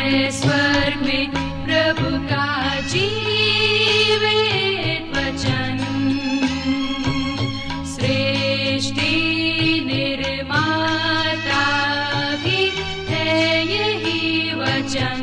है स्वर्ग में प्रभु का जीवित वचन। सृष्टि निर्माता भी है यही वचन।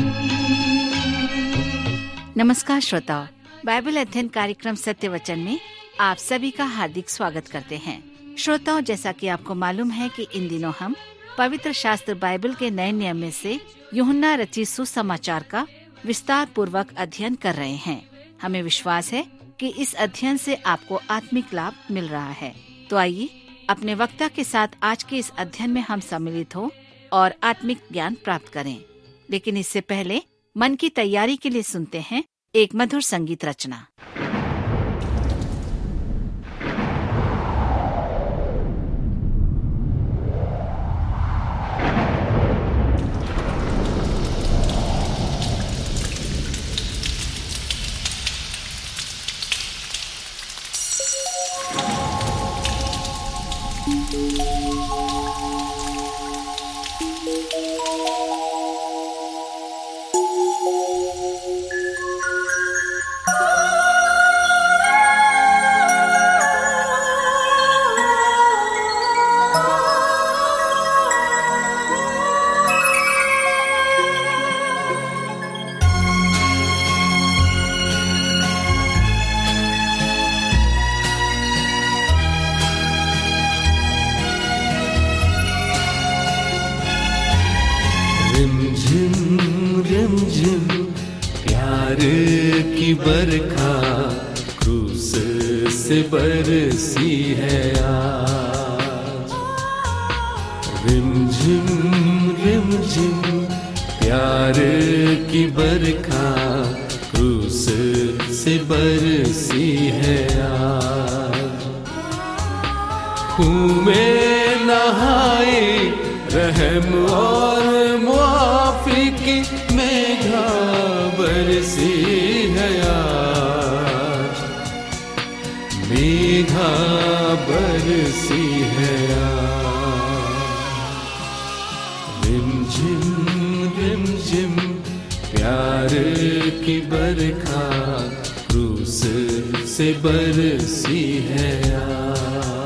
नमस्कार श्रोताओ, बाइबल अध्ययन कार्यक्रम सत्य वचन में आप सभी का हार्दिक स्वागत करते हैं। श्रोताओं, जैसा कि आपको मालूम है कि इन दिनों हम पवित्र शास्त्र बाइबल के नए नियम में से यूहन्ना रचित सुसमाचार का विस्तार पूर्वक अध्ययन कर रहे हैं। हमें विश्वास है कि इस अध्ययन से आपको आत्मिक लाभ मिल रहा है। तो आइए अपने वक्ता के साथ आज के इस अध्ययन में हम सम्मिलित हो और आत्मिक ज्ञान प्राप्त करें। लेकिन इससे पहले मन की तैयारी के लिए सुनते हैं एक मधुर संगीत रचना। रिमझिम प्यार की बरखा क्रूस से बरसी है आज। रिमझिम प्यार की बरखा क्रूस से बरसी है आज। खून में नहाए रहम और मुआफ़ी की मेघा बरसी है आज। मेघा बरसी है आज। रिमझिम प्यार की बरखा क्रूस से बरसी है आज।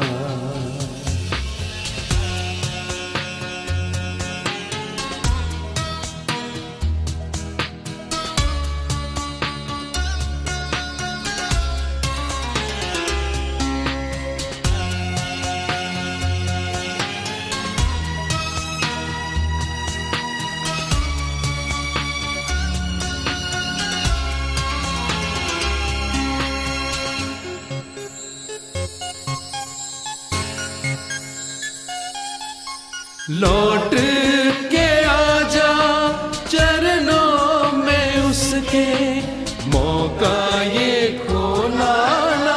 लौट के आजा चरणों में उसके, मौका ये खोना ना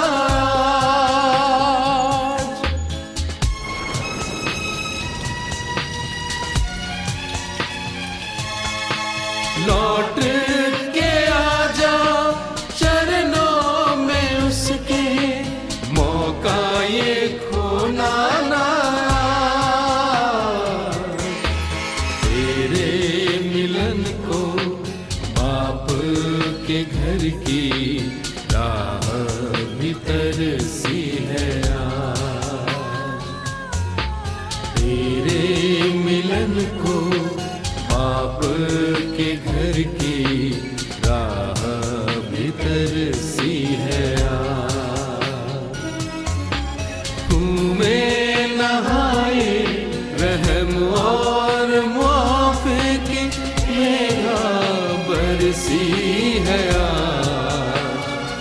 आज। लौट के आजा चरणों में उसके, मौका ये खोना ना। घर की राह भीतर सी है आज। तेरे मिलन को बाप के घर की राह भीतर सी है आज। खून में नहाए रहम और मुआफ़ी की मेघा बरसी है आज।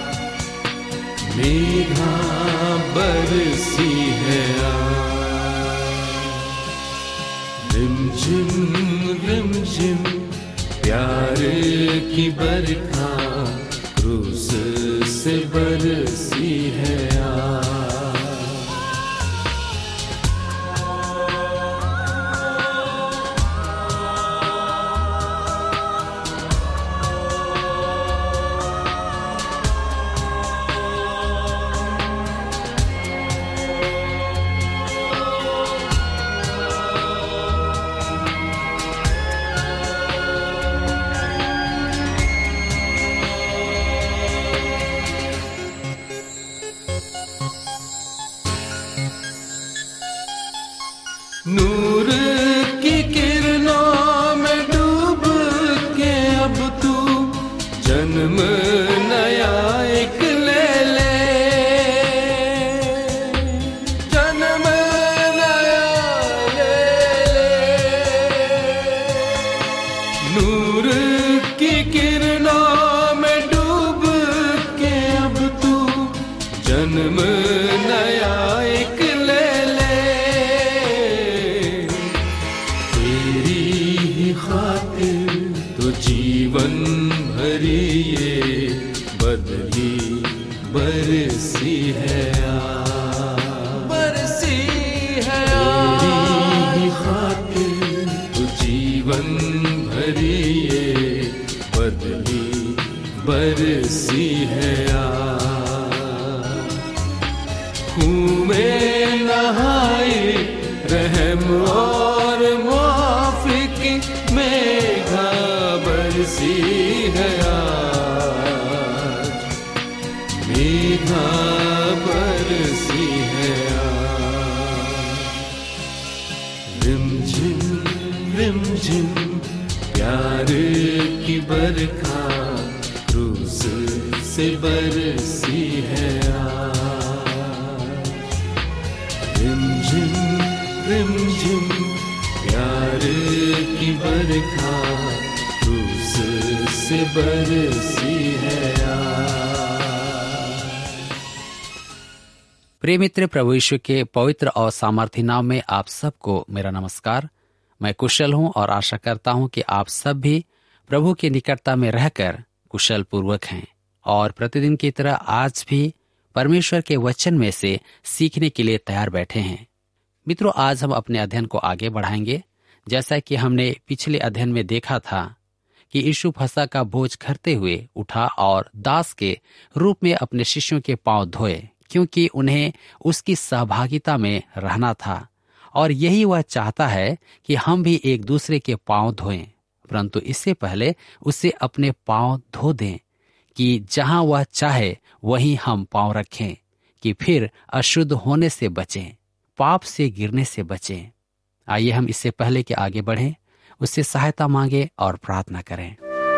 मेघा बरसी है आज। रिमझिम प्यार की बरखा क्रूस से बरसी है आज। तेरी ही खातिर तो जीवन भरी ये बदली बरसी है आज, बरसी है आज। तेरी ही खातिर तो जीवन भरी ये बदली बरसी है आज। खून में नहाए रहम और माफी की मेघा बरसी है आज, मेघा बरसी है आज। रिमझिम प्यार की बरखा क्रूस से बरसी है आज। रिमझिम प्यार की बरखा क्रूस से बरसी है आज। प्रिय मित्र, प्रभु यीशु के पवित्र और सामर्थी नाम में आप सबको मेरा नमस्कार। मैं कुशल हूं और आशा करता हूं कि आप सब भी प्रभु की निकटता में रहकर कुशल पूर्वक हैं और प्रतिदिन की तरह आज भी परमेश्वर के वचन में से सीखने के लिए तैयार बैठे हैं। मित्रों, आज हम अपने अध्ययन को आगे बढ़ाएंगे। जैसा कि हमने पिछले अध्ययन में देखा था कि यीशु फसह का भोज करते हुए उठा और दास के रूप में अपने शिष्यों के पांव धोए, क्योंकि उन्हें उसकी सहभागिता में रहना था और यही वह चाहता है कि हम भी एक दूसरे के पांव धोएं। परंतु इससे पहले उसे अपने पांव धो दें कि जहां वह चाहे वहीं हम पांव रखें, कि फिर अशुद्ध होने से बचें, पाप से गिरने से बचें। आइए हम इससे पहले कि आगे बढ़ें, उससे सहायता मांगे और प्रार्थना करें।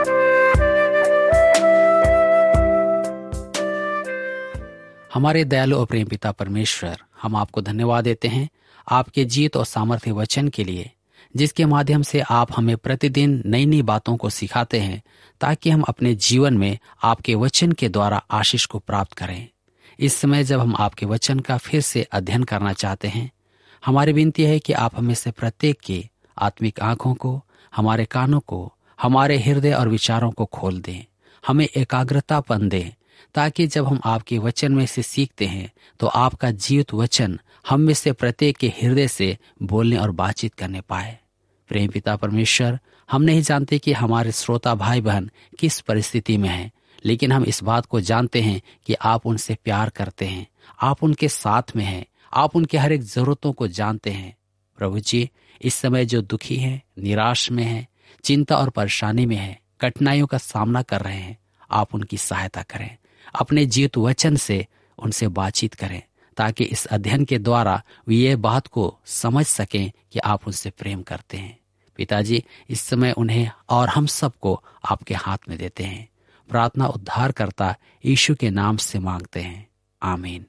हमारे दयालु और प्रेम पिता परमेश्वर, हम आपको धन्यवाद देते हैं आपके जीत और सामर्थ्य वचन के लिए, जिसके माध्यम से आप हमें प्रतिदिन नई नई बातों को सिखाते हैं, ताकि हम अपने जीवन में आपके वचन के द्वारा आशीष को प्राप्त करें। इस समय जब हम आपके वचन का फिर से अध्ययन करना चाहते हैं, हमारी विनती है कि आप हमें से प्रत्येक की आत्मिक आंखों को, हमारे कानों को, हमारे हृदय और विचारों को खोल दें, हमें एकाग्रतापन दें, ताकि जब हम आपके वचन में से सीखते हैं तो आपका जीवित वचन हम में से प्रत्येक के हृदय से बोलने और बातचीत करने पाए। प्रेम पिता परमेश्वर, हम नहीं जानते कि हमारे श्रोता भाई बहन किस परिस्थिति में हैं, लेकिन हम इस बात को जानते हैं कि आप उनसे प्यार करते हैं, आप उनके साथ में हैं, आप उनके हर एक जरूरतों को जानते हैं। प्रभु जी, इस समय जो दुखी हैं, निराश में हैं, चिंता और परेशानी में हैं, कठिनाइयों का सामना कर रहे हैं, आप उनकी सहायता करें। अपने जीवित वचन से उनसे बातचीत करें, ताकि इस अध्ययन के द्वारा वे ये बात को समझ सकें कि आप उनसे प्रेम करते हैं। पिताजी, इस समय उन्हें और हम सबको आपके हाथ में देते हैं। प्रार्थना उद्धारकर्ता यीशु के नाम से मांगते हैं, आमीन।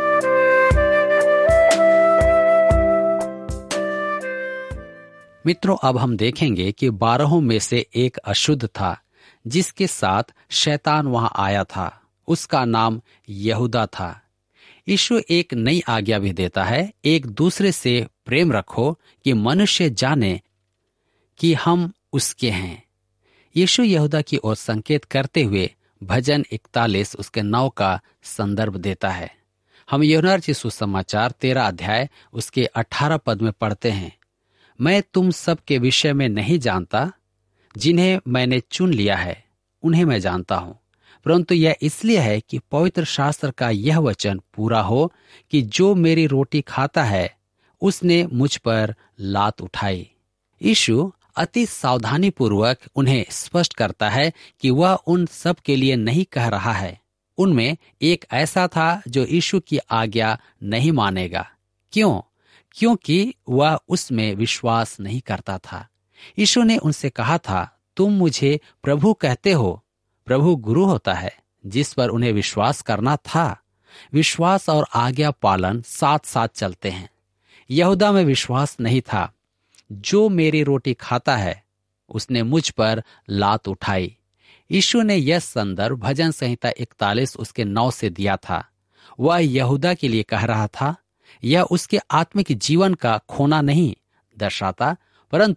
मित्रों, अब हम देखेंगे कि 12 में से एक अशुद्ध था, जिसके साथ शैतान वहां आया था। उसका नाम यहूदा था। यीशु एक नई आज्ञा भी देता है, एक दूसरे से प्रेम रखो कि मनुष्य जाने कि हम उसके हैं। यीशु यहूदा की ओर संकेत करते हुए भजन 41 उसके 9 का संदर्भ देता है। हम यूहन्ना रचित सुसमाचार 13 अध्याय उसके 18 पद में पढ़ते हैं, मैं तुम सब के विषय में नहीं जानता, जिन्हें मैंने चुन लिया है उन्हें मैं जानता हूं, परंतु यह इसलिए है कि पवित्र शास्त्र का यह वचन पूरा हो कि जो मेरी रोटी खाता है उसने मुझ पर लात उठाई। यीशु अति सावधानी पूर्वक उन्हें स्पष्ट करता है कि वह उन सब के लिए नहीं कह रहा है। उनमें एक ऐसा था जो यीशु की आज्ञा नहीं मानेगा। क्यों? क्योंकि वह उसमें विश्वास नहीं करता था। यीशु ने उनसे कहा था, तुम मुझे प्रभु कहते हो। प्रभु गुरु होता है जिस पर उन्हें विश्वास करना था। विश्वास और आज्ञा पालन साथ साथ चलते हैं। यहूदा में विश्वास नहीं था। जो मेरी रोटी खाता है उसने मुझ पर लात उठाई। यीशु ने यह संदर्भ भजन संहिता 41 उसके 9 से दिया था। वह यहूदा के लिए कह रहा था। यह उसके आत्मिक जीवन का खोना नहीं दर्शाता, परंतु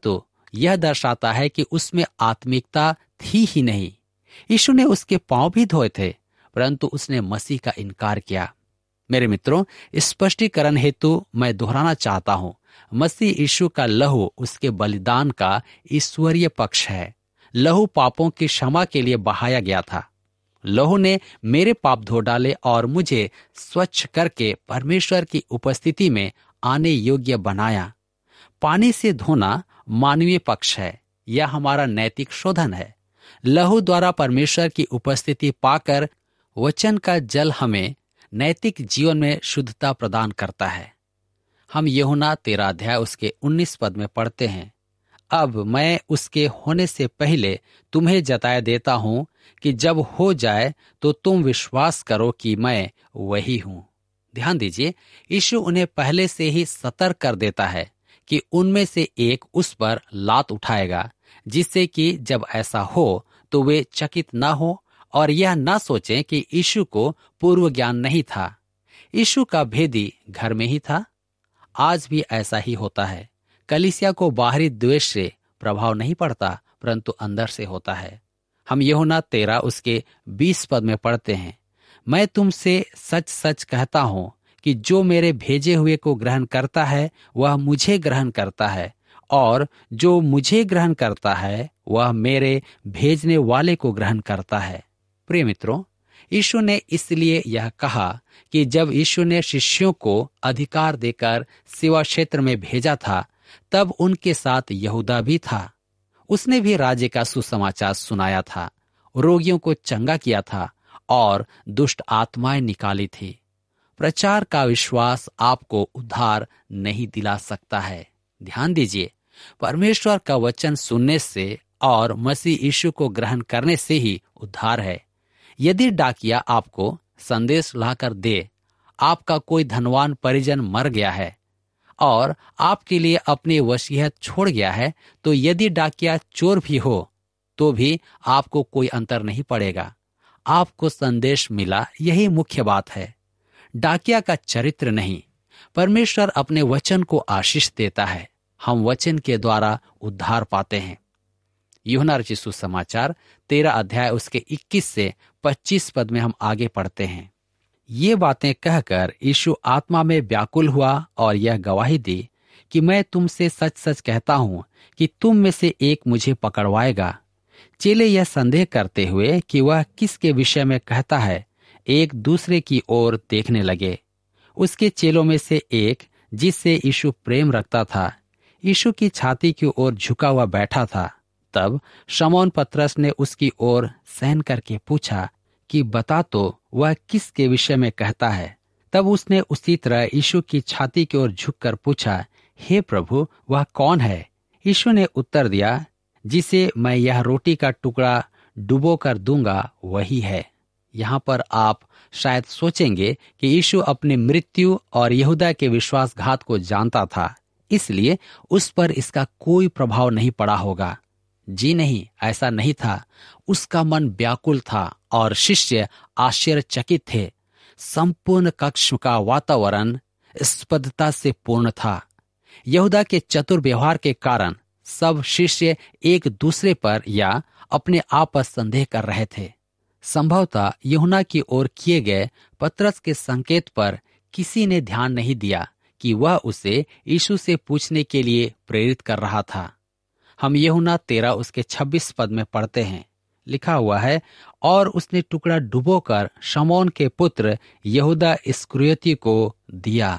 यह दर्शाता है कि उसमें आत्मिकता थी ही नहीं। यीशु ने उसके पांव भी धोए थे, परंतु उसने मसीह का इनकार किया। मेरे मित्रों, स्पष्टीकरण हेतु मैं दोहराना चाहता हूं, मसीह यीशु का लहू उसके बलिदान का ईश्वरीय पक्ष है। लहू पापों की क्षमा के लिए बहाया गया था। लहू ने मेरे पाप धो डाले और मुझे स्वच्छ करके परमेश्वर की उपस्थिति में आने योग्य बनाया। पानी से धोना मानवीय पक्ष है, यह हमारा नैतिक शोधन है। लहू द्वारा परमेश्वर की उपस्थिति पाकर वचन का जल हमें नैतिक जीवन में शुद्धता प्रदान करता है। हम यूहन्ना 13 अध्याय उसके 19 पद में पढ़ते हैं, अब मैं उसके होने से पहले तुम्हें जताया देता हूं कि जब हो जाए तो तुम विश्वास करो कि मैं वही हूं। ध्यान दीजिए, यीशु उन्हें पहले से ही सतर्क कर देता है कि उनमें से एक उस पर लात उठाएगा, जिससे कि जब ऐसा हो तो वे चकित न हो और यह न सोचें कि यीशु को पूर्व ज्ञान नहीं था। यीशु का भेदी घर में ही था। आज भी ऐसा ही होता है। कलीसिया को बाहरी द्वेष से प्रभाव नहीं पड़ता, परंतु अंदर से होता है। हम यूहन्ना 13 उसके 20 पद में पढ़ते हैं, मैं तुमसे सच सच कहता हूं कि जो मेरे भेजे हुए को ग्रहण करता है वह मुझे ग्रहण करता है, और जो मुझे ग्रहण करता है वह मेरे भेजने वाले को ग्रहण करता है। प्रिय मित्रों, यीशु ने इसलिए यह कहा कि जब यीशु ने शिष्यों को अधिकार देकर सेवा क्षेत्र में भेजा था, तब उनके साथ यहूदा भी था। उसने भी राज्य का सुसमाचार सुनाया था, रोगियों को चंगा किया था और दुष्ट आत्माएं निकाली थी। प्रचार का विश्वास आपको उद्धार नहीं दिला सकता है। ध्यान दीजिए, परमेश्वर का वचन सुनने से और मसीह यीशु को ग्रहण करने से ही उद्धार है। यदि डाकिया आपको संदेश लाकर दे, आपका कोई धनवान परिजन मर गया है और आपके लिए अपनी वसीयत छोड़ गया है, तो यदि डाकिया चोर भी हो तो भी आपको कोई अंतर नहीं पड़ेगा। आपको संदेश मिला, यही मुख्य बात है। डाकिया का चरित्र नहीं, परमेश्वर अपने वचन को आशीष देता है। हम वचन के द्वारा उद्धार पाते हैं। यूहन्ना रचित सुसमाचार 13 अध्याय उसके 21 से 25 पद में हम आगे पढ़ते हैं। ये बातें कहकर यीशु आत्मा में व्याकुल हुआ और यह गवाही दी कि मैं तुमसे सच सच कहता हूं कि तुम में से एक मुझे पकड़वाएगा। चेले यह संदेह करते हुए कि वह किसके विषय में कहता है, एक दूसरे की ओर देखने लगे। उसके चेलों में से एक, जिससे यीशु प्रेम रखता था, यीशु की छाती की ओर झुका हुआ बैठा था। तब शमौन पतरस ने उसकी ओर सहन करके पूछा कि बता तो वह किसके विषय में कहता है। तब उसने उसी तरह यीशु की छाती की ओर झुककर पूछा, हे प्रभु, वह कौन है? यीशु ने उत्तर दिया, जिसे मैं यह रोटी का टुकड़ा डुबो कर दूंगा वही है। यहाँ पर आप शायद सोचेंगे कि यीशु अपनी मृत्यु और यहूदा के विश्वासघात को जानता था, इसलिए उस पर इसका कोई प्रभाव नहीं पड़ा होगा। जी नहीं, ऐसा नहीं था। उसका मन व्याकुल था और शिष्य आश्चर्यचकित थे। संपूर्ण कक्ष का वातावरण स्पष्टता से पूर्ण था। यहूदा के चतुर व्यवहार के कारण सब शिष्य एक दूसरे पर या अपने आप पर संदेह कर रहे थे। संभवतः यूहन्ना की ओर किए गए पतरस के संकेत पर किसी ने ध्यान नहीं दिया कि वह उसे यीशु से पूछने के लिए प्रेरित कर रहा था। हम यूहन्ना 13 उसके 26 पद में पढ़ते हैं, लिखा हुआ है, और उसने टुकड़ा डुबोकर शमौन के पुत्र यहूदा इस्करियोती को दिया।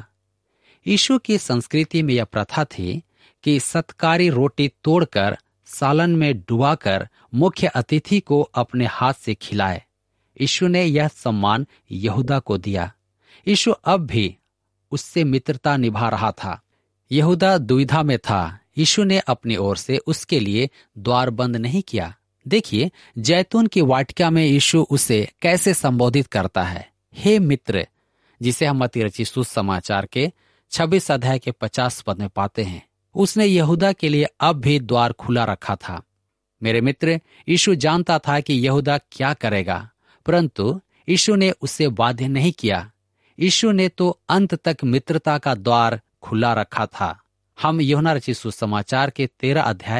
यीशु की संस्कृति में यह प्रथा थी कि सत्कारी रोटी तोड़कर सालन में डुबाकर मुख्य अतिथि को अपने हाथ से खिलाए। यीशु ने यह सम्मान यहूदा को दिया। यीशु अब भी उससे मित्रता निभा रहा था। यहूदा दुविधा में था। यीशु ने अपनी ओर से उसके लिए द्वार बंद नहीं किया। देखिए, जैतून की वाटिका में यीशु उसे कैसे संबोधित करता है, हे मित्र, जिसे हम मत्ती रचित सुसमाचार के 26 अध्याय के 50 पद में पाते हैं। उसने यहूदा के लिए अब भी द्वार खुला रखा था। मेरे मित्र, यीशु जानता था कि यहूदा क्या करेगा, परंतु यीशु ने उससे बाध्य नहीं किया। यीशु ने तो अंत तक मित्रता का द्वार खुला रखा था। हम यूहन्ना रचित सुसमाचार के 13 अध्याय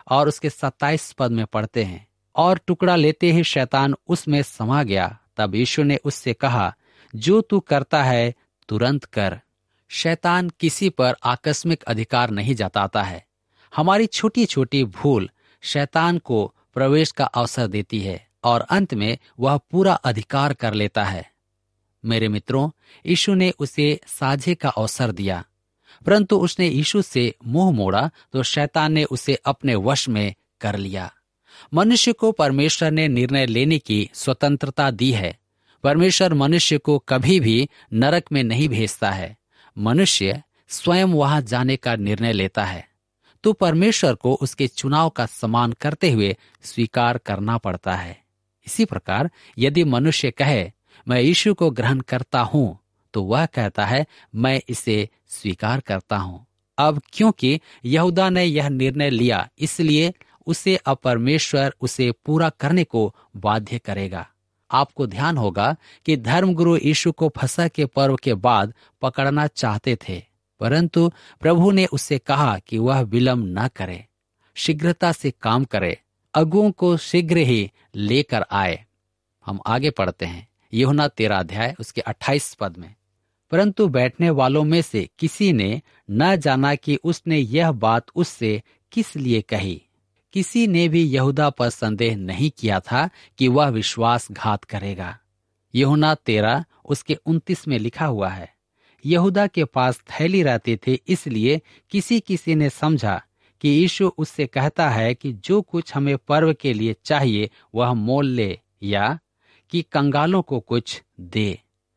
और उसके 27 पद में पढ़ते हैं, और टुकड़ा लेते ही शैतान उसमें समा गया। तब यीशु ने उससे कहा, जो तू करता है तुरंत कर। शैतान किसी पर आकस्मिक अधिकार नहीं जताता है। हमारी छोटी छोटी भूल शैतान को प्रवेश का अवसर देती है और अंत में वह पूरा अधिकार कर लेता है। मेरे मित्रों, यीशु ने उसे साझे का अवसर दिया, परंतु उसने यीशु से मुंह मोड़ा तो शैतान ने उसे अपने वश में कर लिया। मनुष्य को परमेश्वर ने निर्णय लेने की स्वतंत्रता दी है। परमेश्वर मनुष्य को कभी भी नरक में नहीं भेजता है। मनुष्य स्वयं वहां जाने का निर्णय लेता है, तो परमेश्वर को उसके चुनाव का सम्मान करते हुए स्वीकार करना पड़ता है। इसी प्रकार यदि मनुष्य कहे मैं यीशु को ग्रहण करता हूं, तो वह कहता है मैं इसे स्वीकार करता हूं। अब क्योंकि यहूदा ने यह निर्णय लिया, इसलिए उसे अब परमेश्वर उसे पूरा करने को बाध्य करेगा। आपको ध्यान होगा कि धर्मगुरु यीशु को फसह के पर्व के बाद पकड़ना चाहते थे, परंतु प्रभु ने उससे कहा कि वह विलंब न करे, शीघ्रता से काम करे, अगुओं को शीघ्र ही लेकर आए। हम आगे पढ़ते हैं यूहन्ना 13 अध्याय उसके 28 पद में, परंतु बैठने वालों में से किसी ने न जाना कि उसने यह बात उससे किस लिए कही। किसी ने भी यहूदा पर संदेह नहीं किया था कि वह विश्वासघात करेगा। यूहन्ना 13 उसके 29 में लिखा हुआ है, यहूदा के पास थैली रहती थी, इसलिए किसी ने समझा कि यीशु उससे कहता है कि जो कुछ हमें पर्व के लिए चाहिए वह मोल ले, या कि कंगालों को कुछ दे।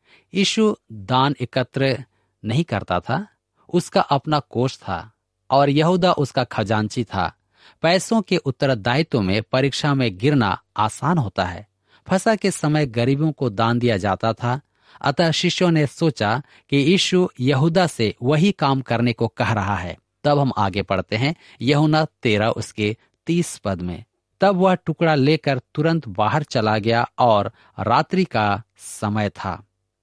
यीशु दान एकत्र नहीं करता था, उसका अपना कोष था और यहूदा उसका खजांची था। पैसों के उत्तरदायित्व में परीक्षा में गिरना आसान होता है। फसह के समय गरीबों को दान दिया जाता था, अतः शिष्यों ने सोचा कि यीशु यहूदा से वही काम करने को कह रहा है। तब हम आगे पढ़ते हैं यूहन्ना 13 उसके 30 पद में, तब वह टुकड़ा लेकर तुरंत बाहर चला गया और रात्रि का समय था।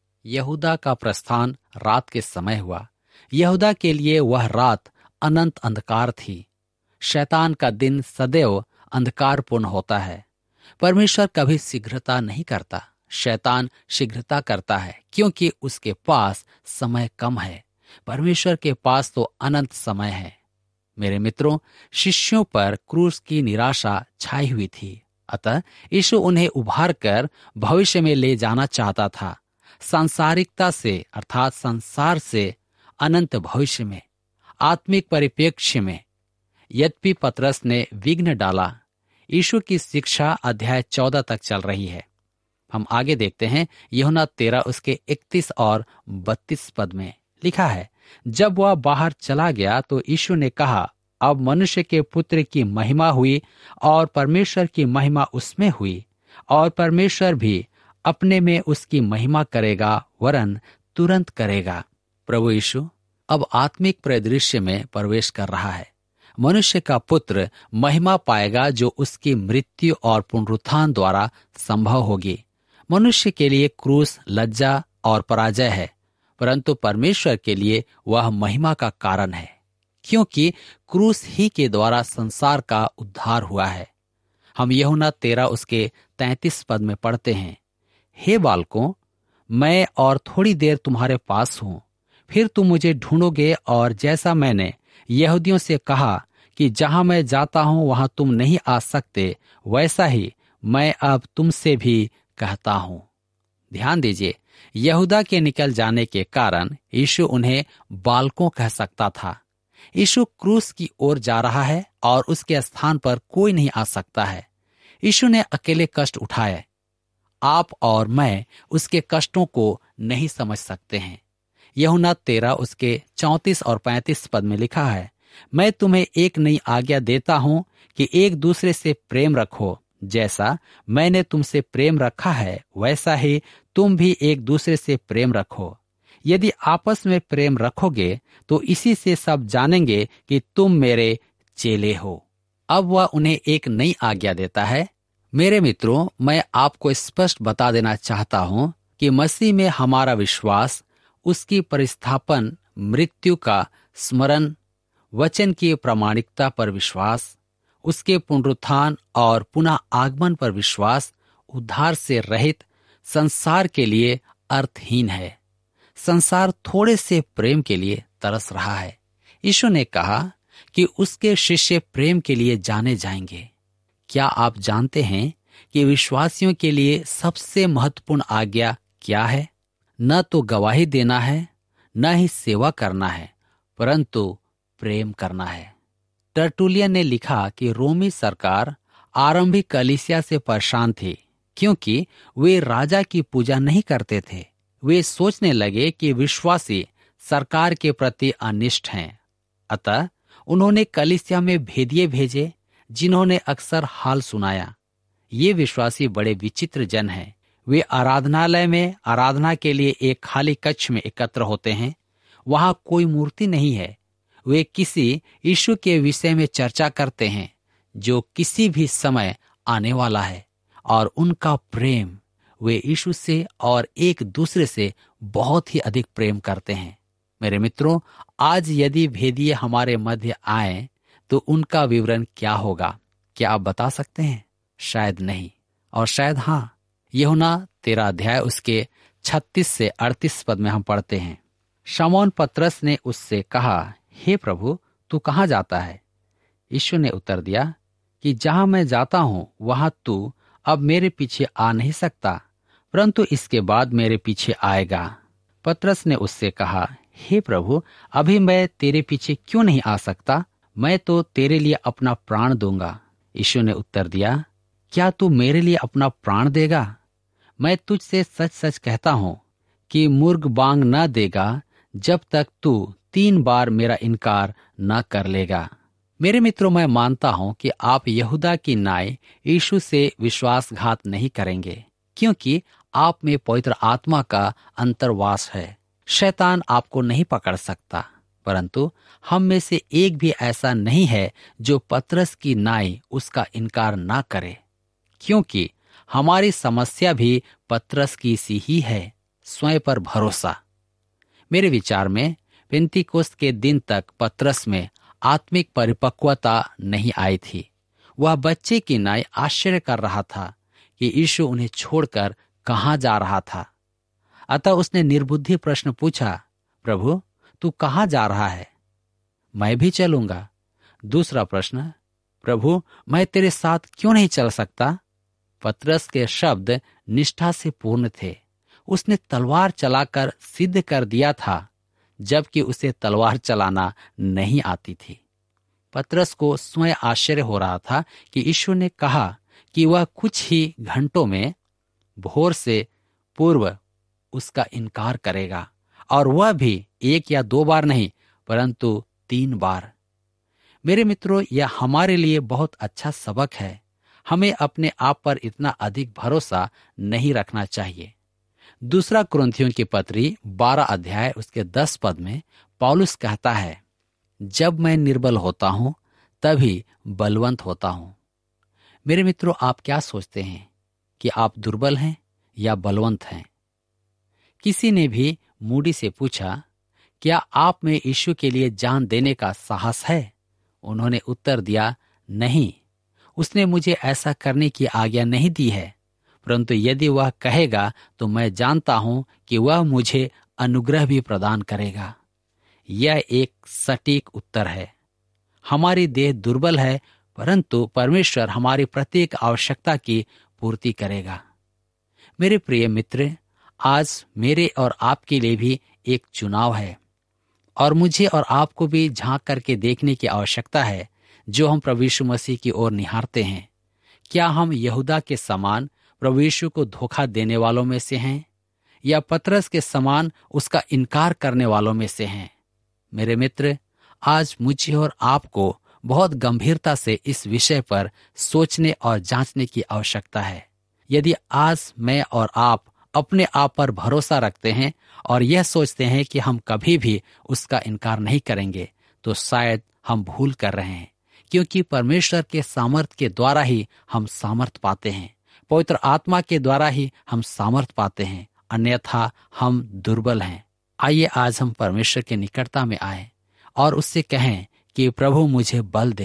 यहूदा का प्रस्थान रात के समय हुआ। यहूदा के लिए वह रात अनंत अंधकार थी। शैतान का दिन सदैव अंधकारपूर्ण होता है। परमेश्वर कभी शीघ्रता नहीं करता, शैतान शीघ्रता करता है, क्योंकि उसके पास समय कम है। परमेश्वर के पास तो अनंत समय है। मेरे मित्रों, शिष्यों पर क्रूस की निराशा छाई हुई थी, अतः यीशु उन्हें उभार कर भविष्य में ले जाना चाहता था, सांसारिकता से अर्थात संसार से अनंत भविष्य में, आत्मिक परिप्रेक्ष्य में। यद्यपि पतरस ने विघ्न डाला। यीशु की शिक्षा अध्याय 14 तक चल रही है। हम आगे देखते हैं यूहन्ना 13 उसके 31 और 32 पद में लिखा है, जब वह बाहर चला गया तो यीशु ने कहा, अब मनुष्य के पुत्र की महिमा हुई और परमेश्वर की महिमा उसमें हुई, और परमेश्वर भी अपने में उसकी महिमा करेगा, वरन तुरंत करेगा। प्रभु यीशु अब आत्मिक परिदृश्य में प्रवेश कर रहा है। मनुष्य का पुत्र महिमा पाएगा जो उसकी मृत्यु और पुनरुत्थान द्वारा संभव होगी। मनुष्य के लिए क्रूस लज्जा और पराजय है, परंतु परमेश्वर के लिए वह महिमा का कारण है, क्योंकि क्रूस ही के द्वारा संसार का उद्धार हुआ है। हम यूहन्ना 13 उसके 33 पद में पढ़ते हैं, हे बालकों, मैं और थोड़ी देर तुम्हारे पास हूं, फिर तुम मुझे ढूंढोगे, और जैसा मैंने यहूदियों से कहा कि जहां मैं जाता हूं वहां तुम नहीं आ सकते, वैसा ही मैं अब तुमसे भी कहता हूं। ध्यान दीजिए, यहूदा के निकल जाने के कारण यीशु उन्हें बालकों कह सकता था। यीशु क्रूस की ओर जा रहा है और उसके स्थान पर कोई नहीं आ सकता है। यीशु ने अकेले कष्ट उठाए। आप और मैं उसके कष्टों को नहीं समझ सकते हैं। यूहन्ना 13 उसके 34 और 35 पद में लिखा है, मैं तुम्हें एक नई आज्ञा देता हूं कि एक दूसरे से प्रेम रखो। जैसा मैंने तुमसे प्रेम रखा है वैसा ही तुम भी एक दूसरे से प्रेम रखो। यदि आपस में प्रेम रखोगे तो इसी से सब जानेंगे कि तुम मेरे चेले हो। अब वह उन्हें एक नई आज्ञा देता है। मेरे मित्रों, मैं आपको स्पष्ट बता देना चाहता हूं कि मसीह में हमारा विश्वास, उसकी परिस्थापन, मृत्यु का स्मरण, वचन की प्रामाणिकता पर विश्वास, उसके पुनरुत्थान और पुनः आगमन पर विश्वास उद्धार से रहित संसार के लिए अर्थहीन है। संसार थोड़े से प्रेम के लिए तरस रहा है। यीशु ने कहा कि उसके शिष्य प्रेम के लिए जाने जाएंगे। क्या आप जानते हैं कि विश्वासियों के लिए सबसे महत्वपूर्ण आज्ञा क्या है? न तो गवाही देना है, न ही सेवा करना है, परंतु प्रेम करना है। टर्टुलियन ने लिखा कि रोमी सरकार आरंभिक कलीसिया से परेशान थी, क्योंकि वे राजा की पूजा नहीं करते थे। वे सोचने लगे कि विश्वासी सरकार के प्रति अनिष्ट हैं। अतः उन्होंने कलीसिया में भेदिए भेजे, जिन्होंने अक्सर हाल सुनाया। ये विश्वासी बड़े विचित्र जन हैं। वे आराधनालय में आराधना के लिए एक खाली कक्ष में एकत्र होते हैं। वहां कोई मूर्ति नहीं है। वे किसी यीशु के विषय में चर्चा करते हैं जो किसी भी समय आने वाला है, और उनका प्रेम, वे यीशु से और एक दूसरे से बहुत ही अधिक प्रेम करते हैं। मेरे मित्रों, आज यदि भेदिए हमारे मध्य आए तो उनका विवरण क्या होगा? क्या आप बता सकते हैं? शायद नहीं, और शायद हाँ। यूहन्ना 13 अध्याय उसके 36 से 38 पद में हम पढ़ते हैं, शमौन पतरस ने उससे कहा, हे प्रभु, तू कहाँ जाता है? यीशु ने उत्तर दिया कि जहां मैं जाता हूं वहां तू अब मेरे पीछे आ नहीं सकता, परंतु इसके बाद मेरे पीछे आएगा। पतरस ने उससे कहा, हे प्रभु, अभी मैं तेरे पीछे क्यों नहीं आ सकता? मैं तो तेरे लिए अपना प्राण दूंगा। यीशु ने उत्तर दिया, क्या तू मेरे लिए अपना प्राण देगा? मैं तुझसे सच सच कहता हूं कि मुर्ग बांग न देगा जब तक तू 3 बार मेरा इनकार न कर लेगा। मेरे मित्रों, मैं मानता हूं कि आप यहूदा की नाई यीशु से विश्वासघात नहीं करेंगे, क्योंकि आप में पवित्र आत्मा का अंतर्वास है। शैतान आपको नहीं पकड़ सकता, परंतु हम में से एक भी ऐसा नहीं है जो पतरस की नाई उसका इनकार ना करे, क्योंकि हमारी समस्या भी पतरस की सी ही है, स्वयं पर भरोसा। मेरे विचार में पेंतीकोस्त के दिन तक पतरस में आत्मिक परिपक्वता नहीं आई थी। वह बच्चे की नाई आश्चर्य कर रहा था कि यीशु उन्हें छोड़कर कहाँ जा रहा था। अतः उसने निर्बुद्धि प्रश्न पूछा, प्रभु, तू कहाँ जा रहा है? मैं भी चलूंगा। दूसरा प्रश्न, प्रभु, मैं तेरे साथ क्यों नहीं चल सकता? पतरस के शब्द निष्ठा से पूर्ण थे। उसने तलवार चलाकर सिद्ध कर दिया था, जबकि उसे तलवार चलाना नहीं आती थी। पतरस को स्वयं आश्चर्य हो रहा था कि यीशु ने कहा कि वह कुछ ही घंटों में भोर से पूर्व उसका इनकार करेगा, और वह भी 1 या 2 बार नहीं, परंतु 3 बार। मेरे मित्रों, यह हमारे लिए बहुत अच्छा सबक है। हमें अपने आप पर इतना अधिक भरोसा नहीं रखना चाहिए। दूसरा कुरिन्थियों की पत्री 12 अध्याय उसके 10 पद में पौलुस कहता है, जब मैं निर्बल होता हूं तभी बलवंत होता हूं। मेरे मित्रों, आप क्या सोचते हैं कि आप दुर्बल हैं या बलवंत हैं? किसी ने भी मूडी से पूछा, क्या आप में यीशु के लिए जान देने का साहस है? उन्होंने उत्तर दिया, नहीं, उसने मुझे ऐसा करने की आज्ञा नहीं दी है, परंतु यदि वह कहेगा तो मैं जानता हूं कि वह मुझे अनुग्रह भी प्रदान करेगा। यह एक सटीक उत्तर है। हमारी देह दुर्बल है, परंतु परमेश्वर हमारी प्रत्येक आवश्यकता की पूर्ति करेगा। मेरे प्रिय मित्र, आज मेरे और आपके लिए भी एक चुनाव है, और मुझे और आपको भी झांक करके देखने की आवश्यकता है। जो हम प्रभु यीशु मसीह की ओर निहारते हैं, क्या हम यहूदा के समान प्रभु यीशु को धोखा देने वालों में से हैं, या पतरस के समान उसका इनकार करने वालों में से हैं? मेरे मित्र, आज मुझे और आपको बहुत गंभीरता से इस विषय पर सोचने और जांचने की आवश्यकता है। यदि आज मैं और आप अपने आप पर भरोसा रखते हैं और यह सोचते हैं कि हम कभी भी उसका इनकार नहीं करेंगे, तो शायद हम भूल कर रहे हैं, क्योंकि परमेश्वर के सामर्थ के द्वारा ही हम सामर्थ पाते हैं, पवित्र आत्मा के द्वारा ही हम सामर्थ पाते हैं, अन्यथा हम दुर्बल हैं। आइए आज हम परमेश्वर के निकटता में आए और उससे कहें कि प्रभु मुझे बल दे,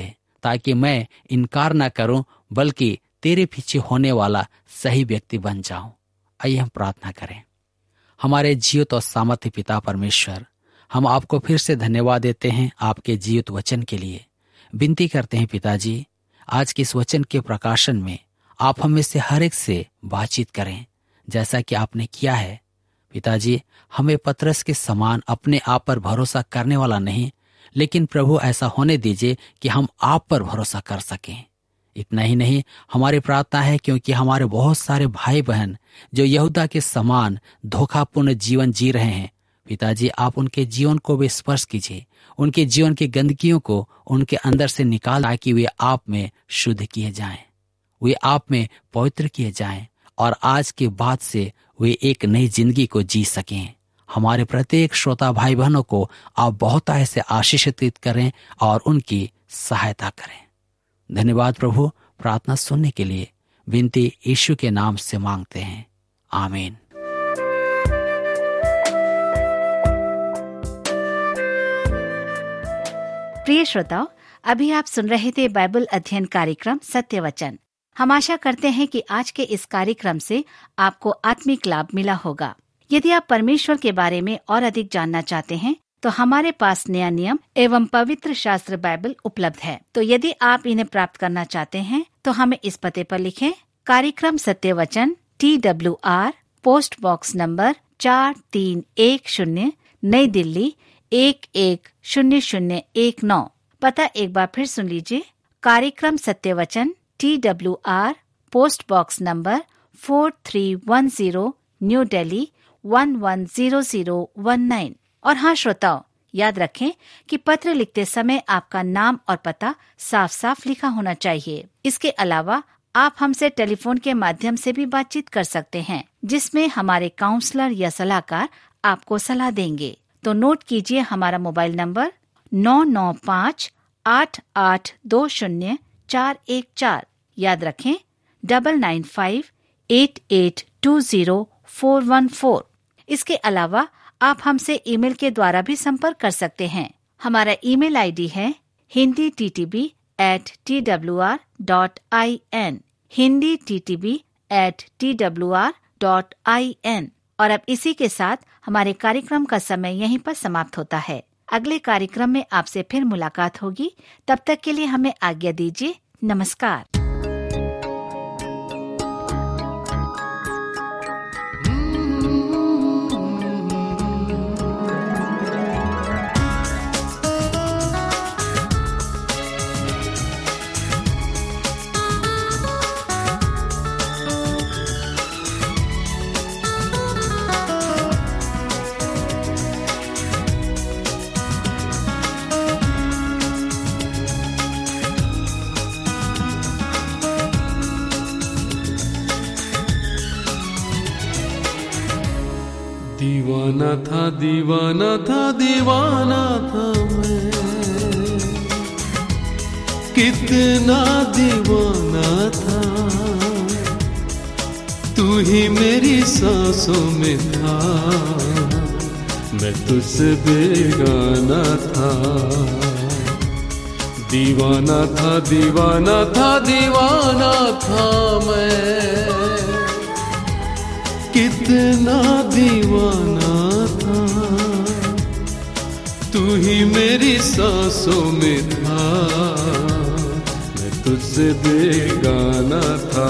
ताकि मैं इनकार न करूं बल्कि तेरे पीछे होने वाला सही व्यक्ति बन जाऊं। आइए हम प्रार्थना करें। हमारे जीवित और सामर्थ्य पिता परमेश्वर, हम आपको फिर से धन्यवाद देते हैं आपके जीवित वचन के लिए। विनती करते हैं पिताजी, आज के इस वचन के प्रकाशन में आप हमें से हर एक से बातचीत करें जैसा कि आपने किया है। पिताजी, हमें पतरस के समान अपने आप पर भरोसा करने वाला नहीं, लेकिन प्रभु ऐसा होने दीजिए कि हम आप पर भरोसा कर सकें। इतना ही नहीं, हमारी प्रार्थना है क्योंकि हमारे बहुत सारे भाई बहन जो यहूदा के समान धोखापूर्ण जीवन जी रहे हैं, पिताजी आप उनके जीवन को भी स्पर्श कीजिए, उनके जीवन की गंदगियों को उनके अंदर से निकाल, ताकि वे आप में शुद्ध किए जाएं, वे आप में पवित्र किए जाएं और आज के बाद से वे एक नई जिंदगी को जी सकें। हमारे प्रत्येक श्रोता भाई बहनों को आप बहुत ऐसे आशीषित करें और उनकी सहायता करें। धन्यवाद प्रभु, प्रार्थना सुनने के लिए विनती यीशु के नाम से मांगते हैं, आमीन। प्रिय श्रोताओ, अभी आप सुन रहे थे बाइबल अध्ययन कार्यक्रम सत्य वचन। हम आशा करते हैं कि आज के इस कार्यक्रम से आपको आत्मिक लाभ मिला होगा। यदि आप परमेश्वर के बारे में और अधिक जानना चाहते हैं तो हमारे पास नया नियम एवं पवित्र शास्त्र बाइबल उपलब्ध है। तो यदि आप इन्हें प्राप्त करना चाहते हैं तो हमें इस पते पर लिखें। कार्यक्रम Satya Vachan, TWR, post box number 4310, नई दिल्ली 110019। पता एक बार फिर सुन लीजिए। कार्यक्रम Satya Vachan, TWR, post box number 4310, new Delhi 110019। और हाँ श्रोताओ, याद रखें कि पत्र लिखते समय आपका नाम और पता साफ साफ लिखा होना चाहिए। इसके अलावा आप हमसे टेलीफोन के माध्यम से भी बातचीत कर सकते हैं, जिसमें हमारे काउंसलर या सलाहकार आपको सलाह देंगे। तो नोट कीजिए हमारा मोबाइल नंबर 9958820414। याद रखें 9958820414। इसके अलावा आप हमसे ईमेल के द्वारा भी संपर्क कर सकते हैं। हमारा ईमेल आईडी है hinditb@twr.in, hinditb@twr.in। और अब इसी के साथ हमारे कार्यक्रम का समय यहीं पर समाप्त होता है। अगले कार्यक्रम में आपसे फिर मुलाकात होगी। तब तक के लिए हमें आज्ञा दीजिए। नमस्कार। दीवाना था मैं, कितना दीवाना था। तू ही मेरी सांसों में था, मैं तुझसे बेगाना था। दीवाना था मैं, कितना दीवाना था। तू ही मेरी सांसों में था, मैं तुझसे बेगाना था।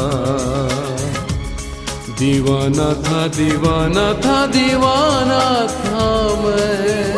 दीवाना था मैं।